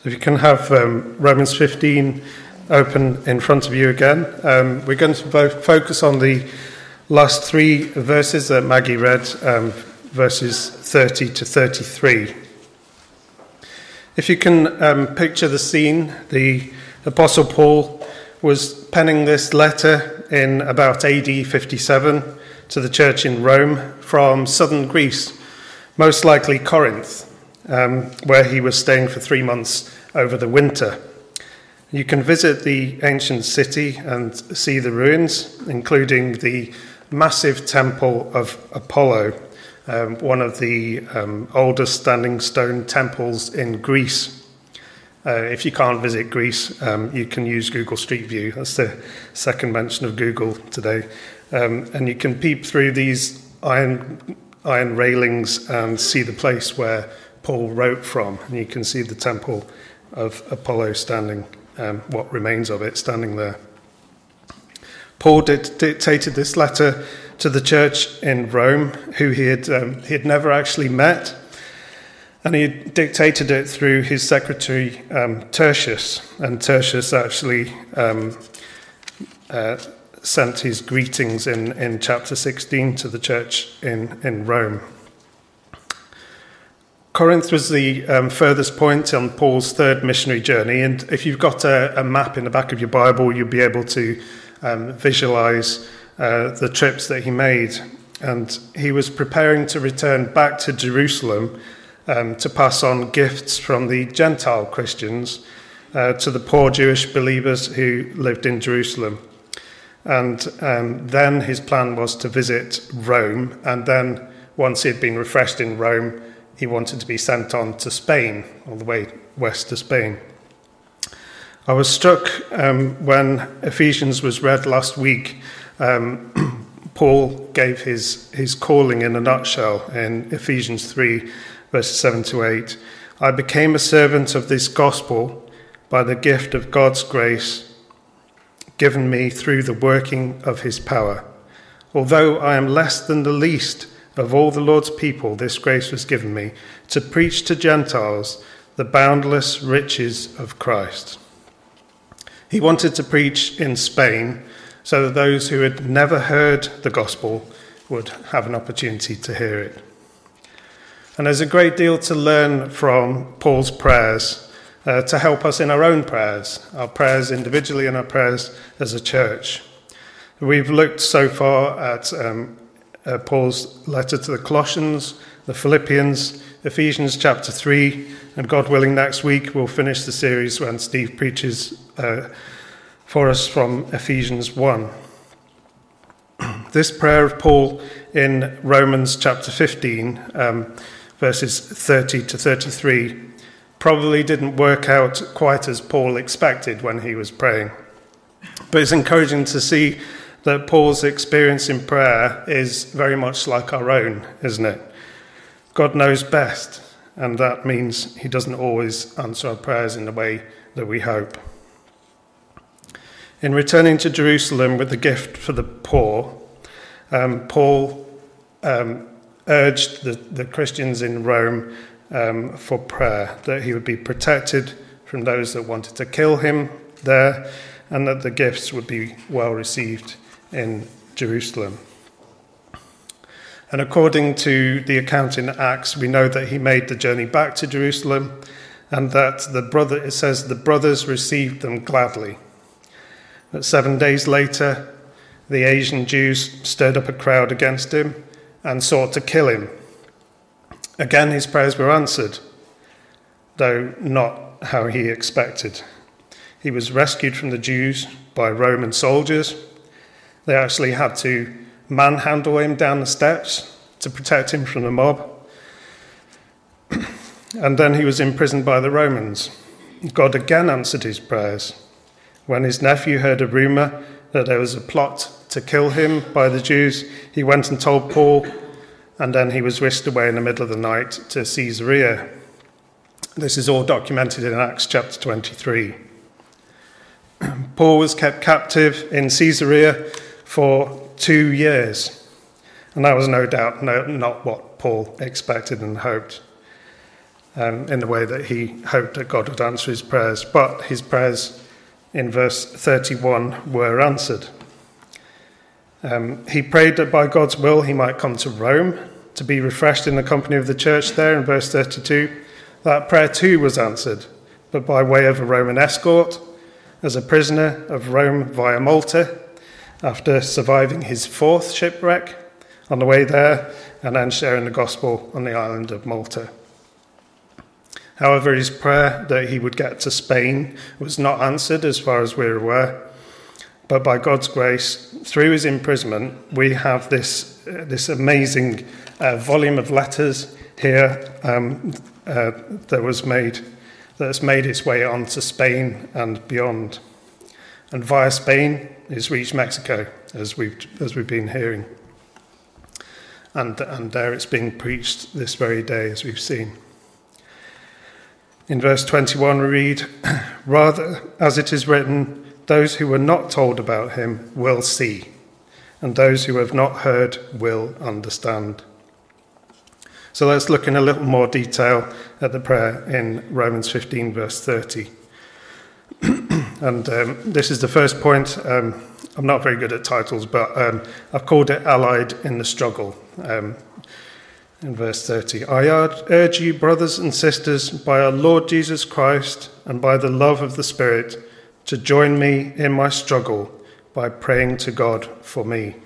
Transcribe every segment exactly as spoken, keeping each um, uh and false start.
If you can have um, Romans fifteen open in front of you again. Um, we're going to both focus on the last three verses that Maggie read, um, verses thirty to thirty-three. If you can um, picture the scene, the Apostle Paul was penning this letter in about A D fifty-seven to the church in Rome from southern Greece, most likely Corinth, um, where he was staying for three months over the winter. You can visit the ancient city and see the ruins, including the massive temple of Apollo, um, one of the um, oldest standing stone temples in Greece. Uh, if you can't visit Greece, um, you can use Google Street View. That's the second mention of Google today. Um, and you can peep through these iron, iron railings and see the place where Paul wrote from. And you can see the temple of Apollo standing, um, what remains of it standing there. Paul did, dictated this letter to the church in Rome, who he had um, he had never actually met, and he dictated it through his secretary um, Tertius, and Tertius actually um, uh, sent his greetings in, in chapter sixteen to the church in, in Rome. Corinth was the um, furthest point on Paul's third missionary journey, and if you've got a, a map in the back of your Bible, you'll be able to um, visualize uh, the trips that he made. And he was preparing to return back to Jerusalem um, to pass on gifts from the Gentile Christians uh, to the poor Jewish believers who lived in Jerusalem. And um, then his plan was to visit Rome, and then once he had been refreshed in Rome, he wanted to be sent on to Spain, all the way west to Spain. I was struck um, when Ephesians was read last week. Um, Paul gave his, his calling in a nutshell in Ephesians three, verses seven to eight. I became a servant of this gospel by the gift of God's grace given me through the working of his power. Although I am less than the least of all the Lord's people, this grace was given me to preach to Gentiles the boundless riches of Christ. He wanted to preach in Spain so that those who had never heard the gospel would have an opportunity to hear it. And there's a great deal to learn from Paul's prayers uh, to help us in our own prayers, our prayers individually and our prayers as a church. We've looked so far at um, Uh, Paul's letter to the Colossians, the Philippians, Ephesians chapter three, and God willing next week we'll finish the series when Steve preaches uh, for us from Ephesians one. This prayer of Paul in Romans chapter fifteen, um, verses thirty to thirty-three, probably didn't work out quite as Paul expected when he was praying. But it's encouraging to see that Paul's experience in prayer is very much like our own, isn't it? God knows best, and that means he doesn't always answer our prayers in the way that we hope. In returning to Jerusalem with the gift for the poor, um, Paul um, urged the, the Christians in Rome um, for prayer, that he would be protected from those that wanted to kill him there, and that the gifts would be well received in Jerusalem. And according to the account in Acts, we know that he made the journey back to Jerusalem, and that the brother, it says the brothers received them gladly. But seven days later, the Asian Jews stirred up a crowd against him and sought to kill him. Again, his prayers were answered, though not how he expected. He was rescued from the Jews by Roman soldiers. They actually had to manhandle him down the steps to protect him from the mob. And then he was imprisoned by the Romans. God again answered his prayers. When his nephew heard a rumor that there was a plot to kill him by the Jews, he went and told Paul, and then he was whisked away in the middle of the night to Caesarea. This is all documented in Acts chapter twenty-three. Paul was kept captive in Caesarea for two years, and that was no doubt no, not what Paul expected and hoped. um, in the way that he hoped that God would answer his prayers. But his prayers in verse thirty-one were answered. Um, he prayed that by God's will he might come to Rome to be refreshed in the company of the church there in verse thirty-two. That prayer too was answered, but by way of a Roman escort, as a prisoner of Rome via Malta, after surviving his fourth shipwreck on the way there, and then sharing the gospel on the island of Malta. However, his prayer that he would get to Spain was not answered as far as we're aware, but by God's grace, through his imprisonment, we have this, uh, this amazing uh, volume of letters here um, uh, that was made, that has made its way on to Spain and beyond. And via Spain, it's reached Mexico, as we've, as we've been hearing. And, and there it's being preached this very day, as we've seen. In verse twenty-one we read, "Rather, as it is written, those who were not told about him will see, and those who have not heard will understand." So let's look in a little more detail at the prayer in Romans fifteen, verse thirty. And um, this is the first point. Um, I'm not very good at titles, but um, I've called it Allied in the Struggle. Um, in verse thirty, "I urge you, brothers and sisters, by our Lord Jesus Christ and by the love of the Spirit, to join me in my struggle by praying to God for me."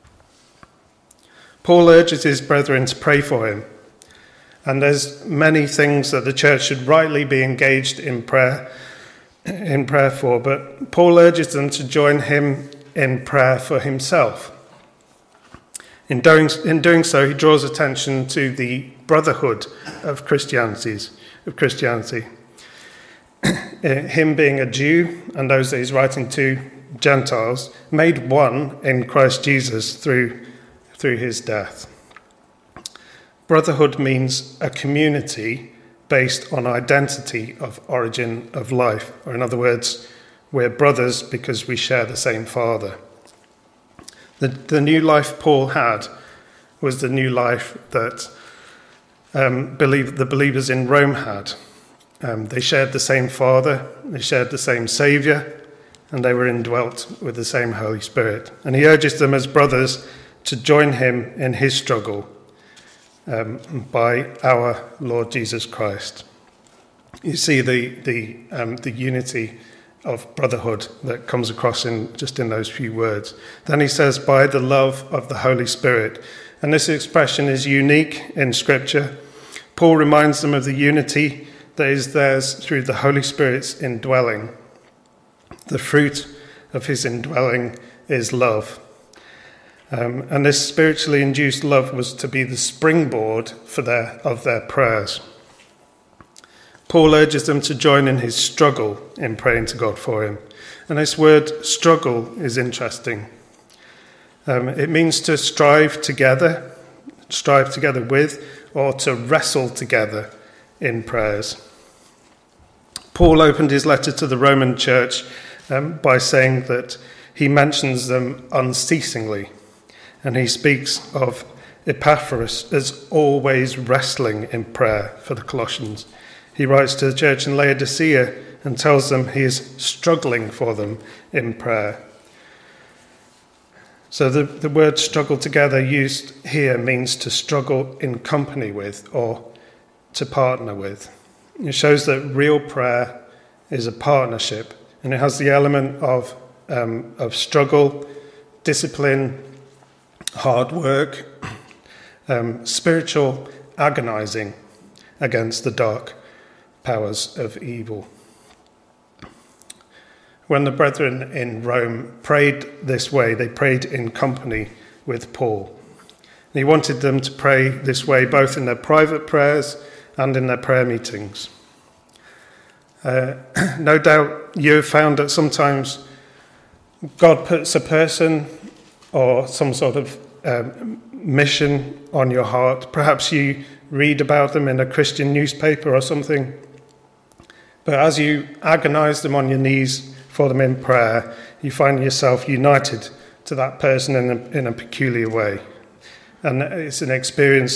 Paul urges his brethren to pray for him. And there's many things that the church should rightly be engaged in prayer in prayer for, but Paul urges them to join him in prayer for himself. In doing, in doing so, he draws attention to the brotherhood of Christianities, of Christianity. Him being a Jew, and those that he's writing to, Gentiles, made one in Christ Jesus through, through his death. Brotherhood means a community based on identity of origin of life, or in other words, we're brothers because we share the same Father. The, the new life Paul had was the new life that um, believe, the believers in Rome had. Um, they shared the same Father, they shared the same Saviour, and they were indwelt with the same Holy Spirit. And he urges them as brothers to join him in his struggle um, by our Lord Jesus Christ. You see the the um, the unity of brotherhood that comes across in just in those few words. Then he says, by the love of the Holy Spirit. And this expression is unique in Scripture. Paul reminds them of the unity that is theirs through the Holy Spirit's indwelling. The fruit of his indwelling is love. Um, and this spiritually induced love was to be the springboard for their of their prayers. Paul urges them to join in his struggle in praying to God for him. And this word struggle is interesting. Um, it means to strive together, strive together with, or to wrestle together in prayers. Paul opened his letter to the Roman church um, by saying that he mentions them unceasingly. And he speaks of Epaphras as always wrestling in prayer for the Colossians. He writes to the church in Laodicea and tells them he is struggling for them in prayer. So the, the word struggle together used here means to struggle in company with or to partner with. It shows that real prayer is a partnership, and it has the element of, um, of struggle, discipline, hard work, um, spiritual agonizing against the dark powers of evil. When the brethren in Rome prayed this way, they prayed in company with Paul. He wanted them to pray this way both in their private prayers and in their prayer meetings. Uh, no doubt you have found that sometimes God puts a person or some sort of um, mission on your heart. Perhaps you read about them in a Christian newspaper or something. But as you agonize them on your knees for them in prayer, you find yourself united to that person in a, in a peculiar way. And it's an experience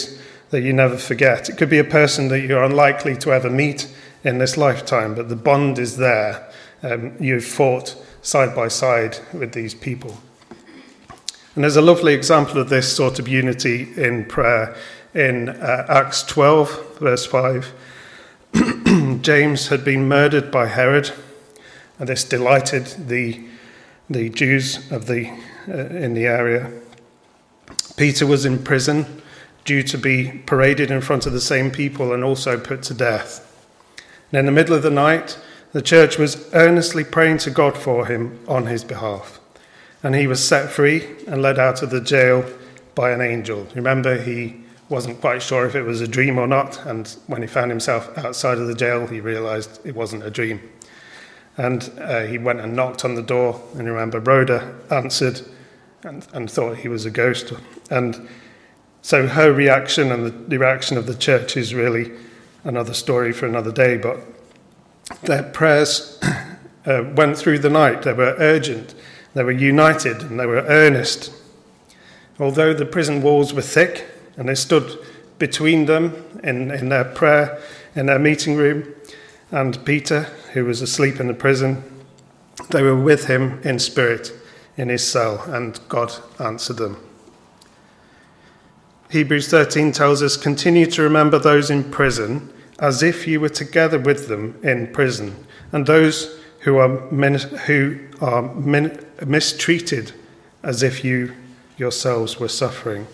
that you never forget. It could be a person that you're unlikely to ever meet in this lifetime, but the bond is there. Um, you've fought side by side with these people. And there's a lovely example of this sort of unity in prayer in uh, Acts twelve, verse five. James had been murdered by Herod, and this delighted the the Jews of the uh, in the area. Peter was in prison, due to be paraded in front of the same people and also put to death. And in the middle of the night, the church was earnestly praying to God for him on his behalf. And he was set free and led out of the jail by an angel. Remember, he wasn't quite sure if it was a dream or not, and when he found himself outside of the jail, he realized it wasn't a dream. And uh, he went and knocked on the door, and remember, Rhoda answered and, and thought he was a ghost. And so her reaction and the, the reaction of the church is really another story for another day, but their prayers uh, went through the night. They were urgent, they were united, and they were earnest. Although the prison walls were thick, and they stood between them in, in their prayer, in their meeting room, and Peter, who was asleep in the prison, they were with him in spirit in his cell, and God answered them. Hebrews thirteen tells us, continue to remember those in prison as if you were together with them in prison, and those who are, min- who are min- mistreated as if you yourselves were suffering.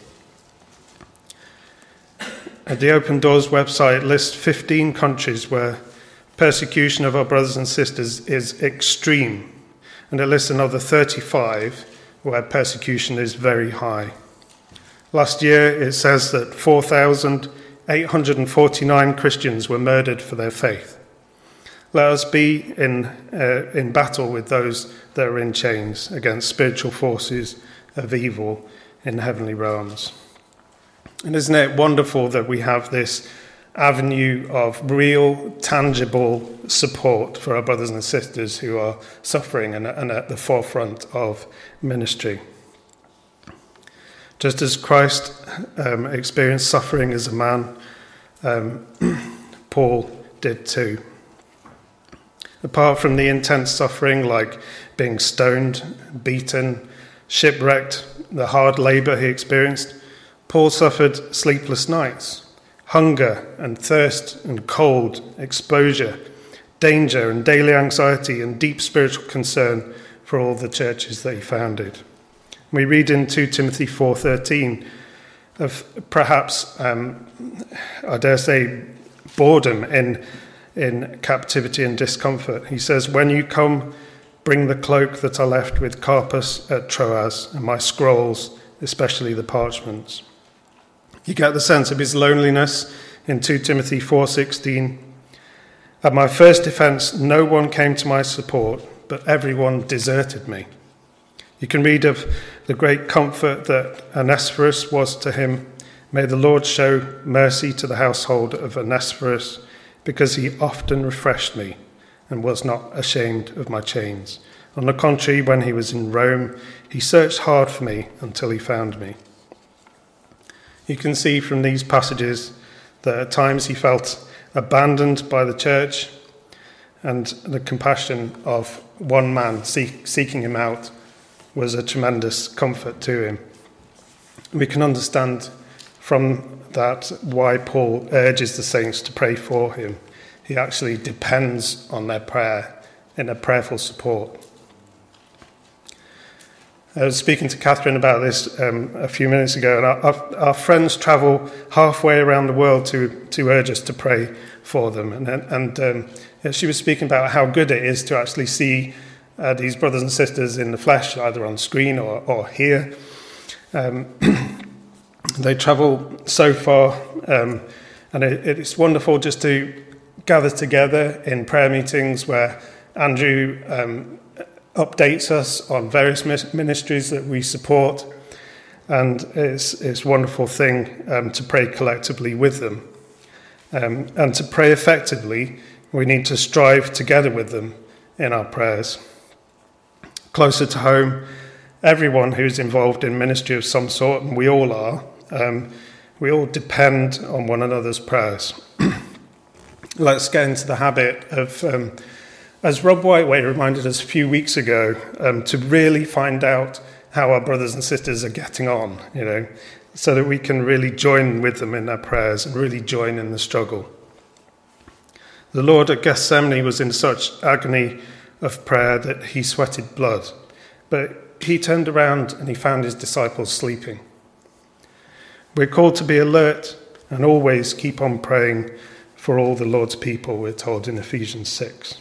The Open Doors website lists fifteen countries where persecution of our brothers and sisters is extreme, and it lists another thirty-five where persecution is very high. Last year it says that four thousand eight hundred forty-nine Christians were murdered for their faith. Let us be in, uh, in battle with those that are in chains against spiritual forces of evil in heavenly realms. And isn't it wonderful that we have this avenue of real, tangible support for our brothers and sisters who are suffering and, and at the forefront of ministry? Just as Christ um, experienced suffering as a man, um, Paul did too. Apart from the intense suffering like being stoned, beaten, shipwrecked, the hard labour he experienced, Paul suffered sleepless nights, hunger and thirst and cold, exposure, danger and daily anxiety and deep spiritual concern for all the churches that he founded. We read in Second Timothy four thirteen of perhaps, um, I dare say, boredom in, in captivity and discomfort. He says, when you come, bring the cloak that I left with Carpus at Troas and my scrolls, especially the parchments. You get the sense of his loneliness in Second Timothy four sixteen. At my first defense, no one came to my support, but everyone deserted me. You can read of the great comfort that Onesiphorus was to him. May the Lord show mercy to the household of Onesiphorus, because he often refreshed me and was not ashamed of my chains. On the contrary, when he was in Rome, he searched hard for me until he found me. You can see from these passages that at times he felt abandoned by the church, and the compassion of one man seek, seeking him out was a tremendous comfort to him. We can understand from that why Paul urges the saints to pray for him. He actually depends on their prayer in a prayerful support. I was speaking to Catherine about this um, a few minutes ago, and our, our, our friends travel halfway around the world to, to urge us to pray for them. And, and um, she was speaking about how good it is to actually see uh, these brothers and sisters in the flesh, either on screen or, or here. Um, they travel so far, um, and it, it's wonderful just to gather together in prayer meetings where Andrew um, updates us on various ministries that we support, and it's, it's a wonderful thing um, to pray collectively with them. Um, and to pray effectively, we need to strive together with them in our prayers. Closer to home, everyone who's involved in ministry of some sort, and we all are, um, We all depend on one another's prayers. Let's get into the habit of, um, as Rob Whiteway reminded us a few weeks ago, um, to really find out how our brothers and sisters are getting on, you know, so that we can really join with them in their prayers and really join in the struggle. The Lord at Gethsemane was in such agony of prayer that he sweated blood, but he turned around and he found his disciples sleeping. We're called to be alert and always keep on praying for all the Lord's people, we're told in Ephesians six.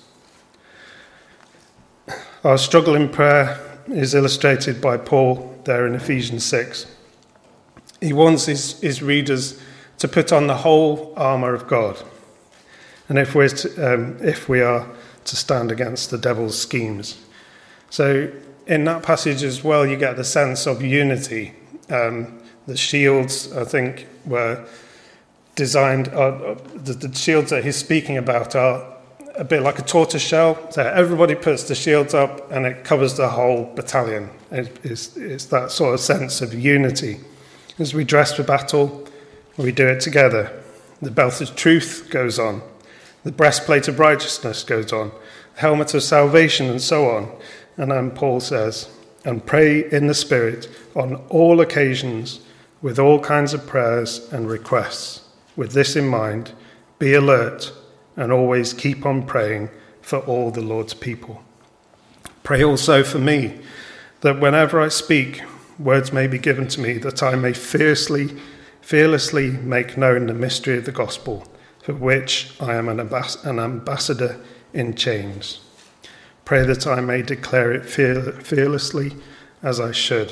Our struggle in prayer is illustrated by Paul there in Ephesians six. He wants his, his readers to put on the whole armour of God, and if we're to, um, if we are to stand against the devil's schemes. So in that passage as well, you get the sense of unity. Um, the shields, I think, were designed, uh, the, the shields that he's speaking about are a bit like a tortoise shell. So everybody puts the shields up and it covers the whole battalion. It, it's, it's that sort of sense of unity. As we dress for battle, we do it together. The belt of truth goes on. The breastplate of righteousness goes on. The helmet of salvation and so on. And then Paul says, and pray in the Spirit on all occasions with all kinds of prayers and requests. With this in mind, be alert and always keep on praying for all the Lord's people. Pray also for me, that whenever I speak, words may be given to me, that I may fiercely, fearlessly make known the mystery of the gospel, for which I am an, ambas- an ambassador in chains. Pray that I may declare it fear- fearlessly as I should.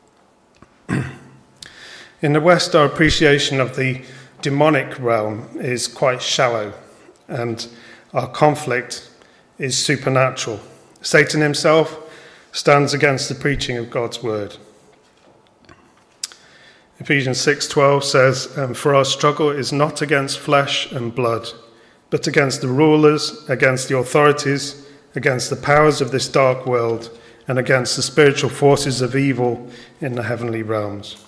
In the West, our appreciation of the demonic realm is quite shallow, and our conflict is supernatural. Satan himself stands against the preaching of God's word. Ephesians six twelve says, um, for our struggle is not against flesh and blood, but against the rulers, against the authorities, against the powers of this dark world, and against the spiritual forces of evil in the heavenly realms.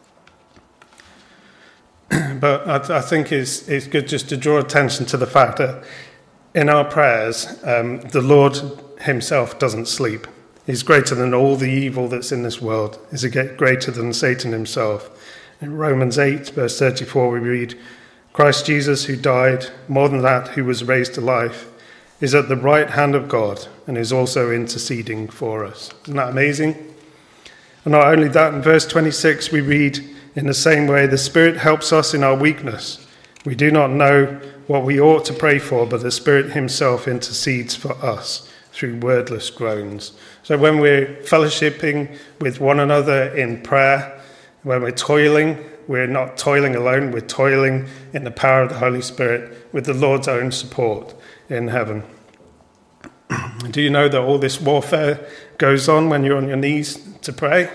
But I, th- I think it's, it's good just to draw attention to the fact that in our prayers, um, the Lord himself doesn't sleep. He's greater than all the evil that's in this world. He's greater than Satan himself. In Romans eight, verse thirty-four, we read, Christ Jesus, who died, more than that, who was raised to life, is at the right hand of God and is also interceding for us. Isn't that amazing? And not only that, in verse twenty-six, we read, in the same way, the Spirit helps us in our weakness. We do not know what we ought to pray for, but the Spirit himself intercedes for us through wordless groans. So when we're fellowshipping with one another in prayer, when we're toiling, we're not toiling alone, we're toiling in the power of the Holy Spirit with the Lord's own support in heaven. Do you know that all this warfare goes on when you're on your knees to pray?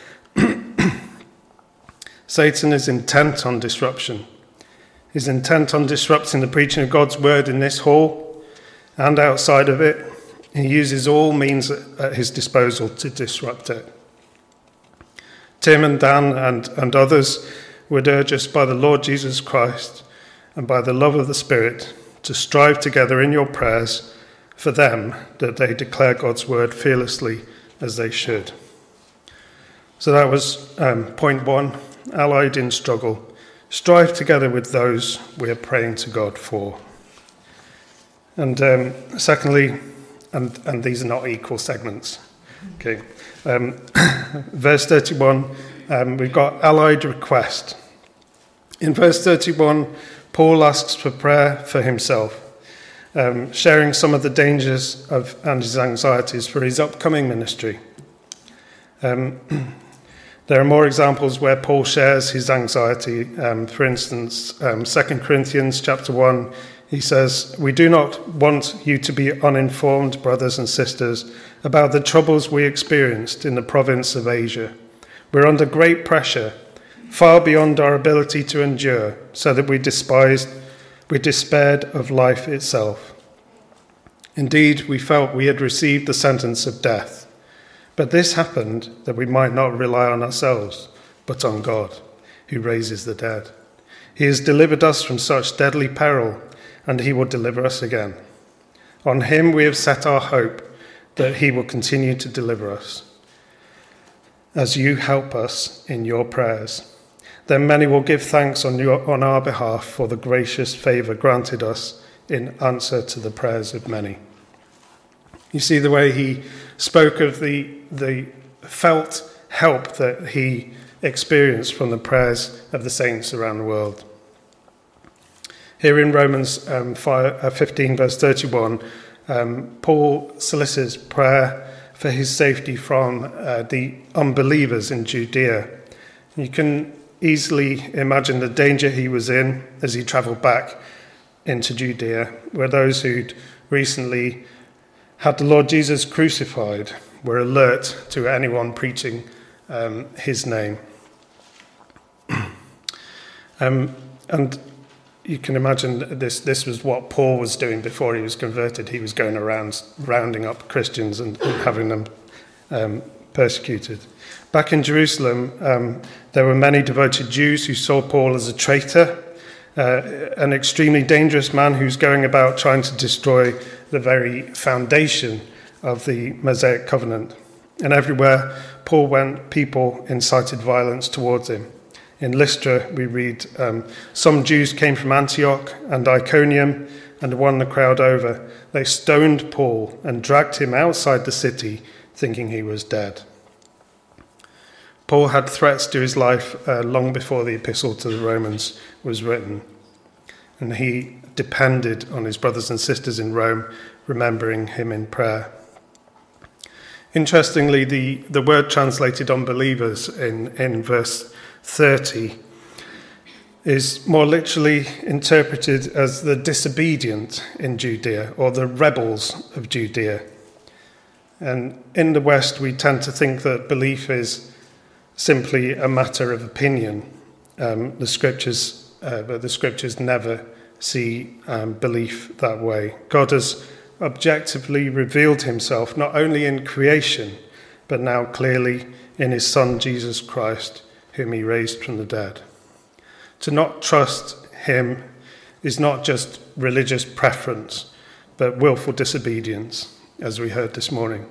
Satan is intent on disruption. He's intent on disrupting the preaching of God's word in this hall and outside of it. He uses all means at his disposal to disrupt it. Tim and Dan and, and others would urge us by the Lord Jesus Christ and by the love of the Spirit to strive together in your prayers for them, that they declare God's word fearlessly as they should. So that was um, point one. Allied in struggle, strive together with those we are praying to God for. And um, secondly, and, and these are not equal segments, okay. Um, verse thirty-one, um, we've got allied request. In verse thirty-one, Paul asks for prayer for himself, um, sharing some of the dangers of and his anxieties for his upcoming ministry. Um, There are more examples where Paul shares his anxiety. Um, for instance, um, Second Corinthians chapter one, he says, we do not want you to be uninformed, brothers and sisters, about the troubles we experienced in the province of Asia. We're under great pressure, far beyond our ability to endure, so that we despised, we despaired of life itself. Indeed, we felt we had received the sentence of death. But this happened that we might not rely on ourselves, but on God, who raises the dead. He has delivered us from such deadly peril, and he will deliver us again. On him we have set our hope that he will continue to deliver us, as you help us in your prayers. Then many will give thanks on, your, on our behalf for the gracious favour granted us in answer to the prayers of many. You see the way he spoke of the, the felt help that he experienced from the prayers of the saints around the world. Here in Romans um, fifteen, verse thirty-one, um, Paul solicits prayer for his safety from uh, the unbelievers in Judea. You can easily imagine the danger he was in as he travelled back into Judea, where those who'd recently had the Lord Jesus crucified were alert to anyone preaching um, his name. um, and you can imagine this, this was what Paul was doing before he was converted. He was going around rounding up Christians and, and having them um, persecuted. Back in Jerusalem, um, there were many devoted Jews who saw Paul as a traitor, uh, an extremely dangerous man who's going about trying to destroy the very foundation of the Mosaic covenant. And everywhere Paul went, people incited violence towards him. In Lystra, we read, um, some Jews came from Antioch and Iconium and won the crowd over. They stoned Paul and dragged him outside the city, thinking he was dead. Paul had threats to his life uh, long before the epistle to the Romans was written, and he depended on his brothers and sisters in Rome, remembering him in prayer. Interestingly, the, the word translated unbelievers in, in verse thirty is more literally interpreted as the disobedient in Judea, or the rebels of Judea. And in the West, we tend to think that belief is simply a matter of opinion. Um, the scriptures, uh, but the scriptures never see um, belief that way. God has objectively revealed himself not only in creation, but now clearly in his Son, Jesus Christ, whom he raised from the dead. To not trust him is not just religious preference, but willful disobedience, as we heard this morning.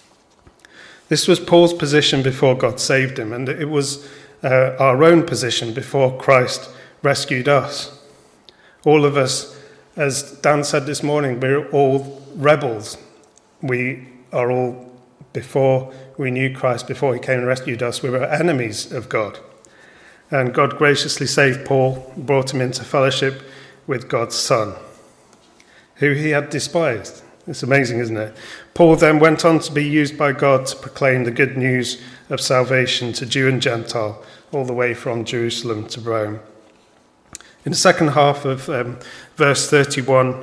This was Paul's position before God saved him, and it was uh, our own position before Christ rescued us. All of us, as Dan said this morning, we're all rebels. We are all, before we knew Christ, before he came and rescued us, we were enemies of God. And God graciously saved Paul, brought him into fellowship with God's Son, who he had despised. It's amazing, isn't it? Paul then went on to be used by God to proclaim the good news of salvation to Jew and Gentile, all the way from Jerusalem to Rome. In the second half of um, verse thirty-one,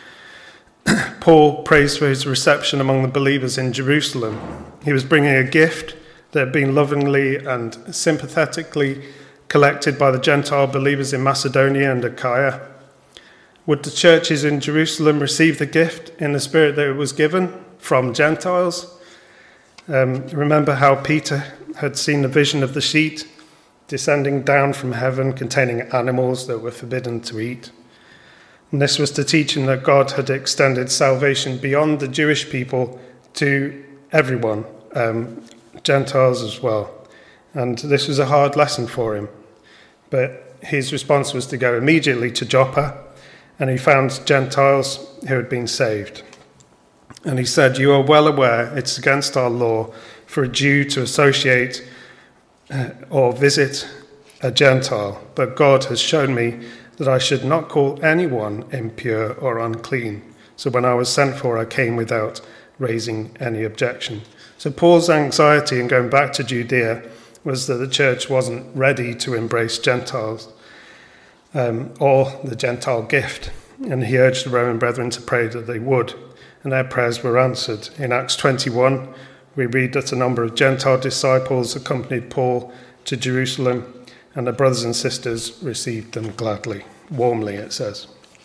Paul prays for his reception among the believers in Jerusalem. He was bringing a gift that had been lovingly and sympathetically collected by the Gentile believers in Macedonia and Achaia. Would the churches in Jerusalem receive the gift in the spirit that it was given from Gentiles? Um, remember how Peter had seen the vision of the sheet descending down from heaven containing animals that were forbidden to eat. And this was to teach him that God had extended salvation beyond the Jewish people to everyone, um, Gentiles as well. And this was a hard lesson for him. But his response was to go immediately to Joppa, and he found Gentiles who had been saved. And he said, "You are well aware it's against our law for a Jew to associate uh, or visit a Gentile, but God has shown me that I should not call anyone impure or unclean. So when I was sent for, I came without raising any objection." So Paul's anxiety in going back to Judea was that the church wasn't ready to embrace Gentiles um, or the Gentile gift. And he urged the Roman brethren to pray that they would. And their prayers were answered. In Acts twenty-one, we read that a number of Gentile disciples accompanied Paul to Jerusalem, and the brothers and sisters received them gladly, warmly, it says.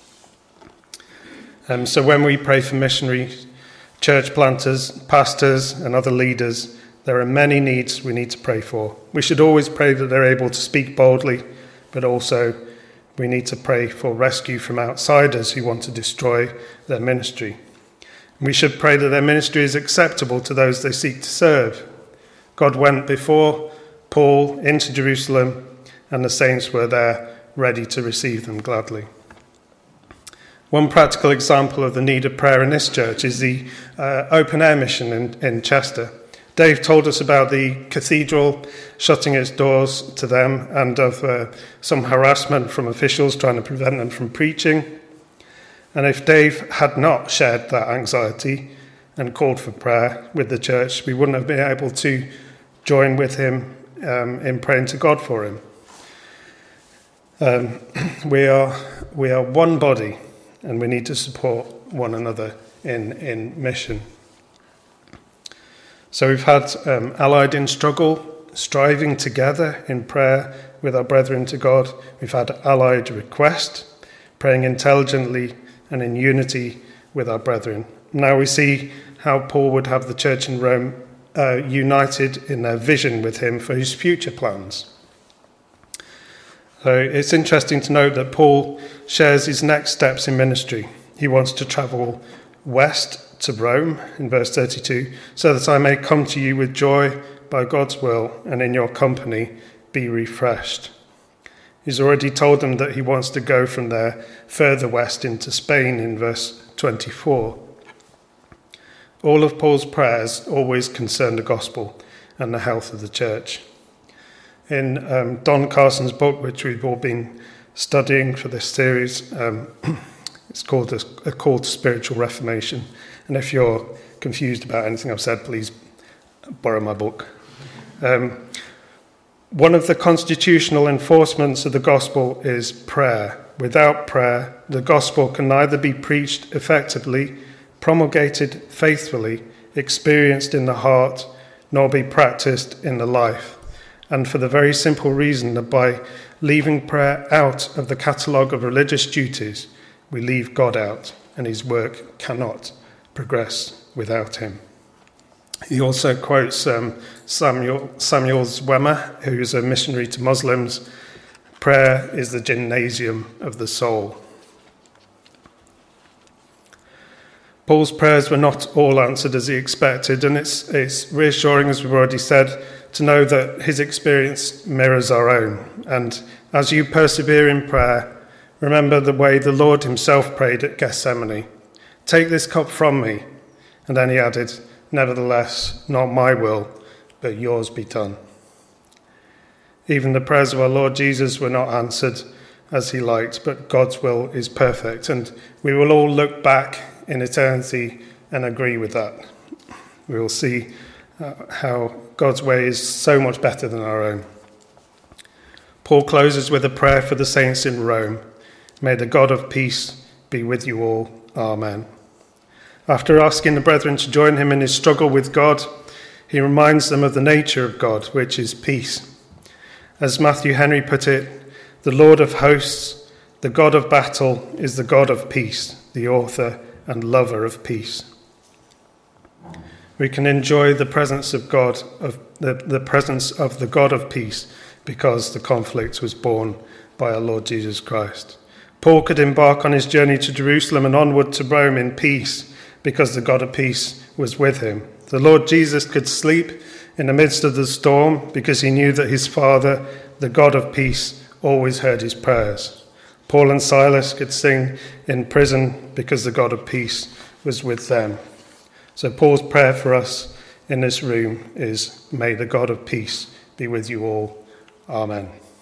Um, so when we pray for missionaries, church planters, pastors, and other leaders, There are many needs we need to pray for. We should always pray that they're able to speak boldly, but also we need to pray for rescue from outsiders who want to destroy their ministry. We should pray that their ministry is acceptable to those they seek to serve. God went before Paul into Jerusalem, and the saints were there ready to receive them gladly. One practical example of the need of prayer in this church is the uh, open-air mission in, in Chester. Dave told us about the cathedral shutting its doors to them and of uh, some harassment from officials trying to prevent them from preaching. And if Dave had not shared that anxiety and called for prayer with the church, we wouldn't have been able to join with him um, in praying to God for him. Um, we are we are one body, and we need to support one another in, in mission. So we've had um, allied in struggle, striving together in prayer with our brethren to God. We've had allied request, praying intelligently and in unity with our brethren. Now we see how Paul would have the church in Rome uh, united in their vision with him for his future plans. So it's interesting to note that Paul shares his next steps in ministry. He wants to travel west to Rome, in verse thirty-two, so that I may come to you with joy by God's will, and in your company be refreshed. He's already told them that he wants to go from there further west into Spain in verse twenty-four. All of Paul's prayers always concern the gospel and the health of the church. In um, Don Carson's book, which we've all been studying for this series, um, it's called a, a Call to Spiritual Reformation. And if you're confused about anything I've said, please borrow my book. Um, one of the constitutional enforcements of the gospel is prayer. Without prayer, the gospel can neither be preached effectively, promulgated faithfully, experienced in the heart, nor be practiced in the life. And for the very simple reason that by leaving prayer out of the catalogue of religious duties, we leave God out, and his work cannot progress without him. He also quotes um, Samuel, Samuel Zwemer, who is a missionary to Muslims. Prayer is the gymnasium of the soul. Paul's prayers were not all answered as he expected, and it's, it's reassuring, as we've already said, to know that his experience mirrors our own. And as you persevere in prayer, remember the way the Lord himself prayed at Gethsemane. Take this cup from me. And then he added, nevertheless, not my will, but yours be done. Even the prayers of our Lord Jesus were not answered as he liked, but God's will is perfect. And we will all look back in eternity and agree with that. We will see uh, how God's way is so much better than our own. Paul closes with a prayer for the saints in Rome. May the God of peace be with you all. Amen. After asking the brethren to join him in his struggle with God, he reminds them of the nature of God, which is peace. As Matthew Henry put it, the Lord of hosts, the God of battle, is the God of peace, the author and lover of peace. We can enjoy the presence of God, of the, the presence of the God of peace, because the conflict was borne by our Lord Jesus Christ. Paul could embark on his journey to Jerusalem and onward to Rome in peace, because the God of peace was with him. The Lord Jesus could sleep in the midst of the storm because he knew that his Father, the God of peace, always heard his prayers. Paul and Silas could sing in prison because the God of peace was with them. So Paul's prayer for us in this room is, may the God of peace be with you all. Amen.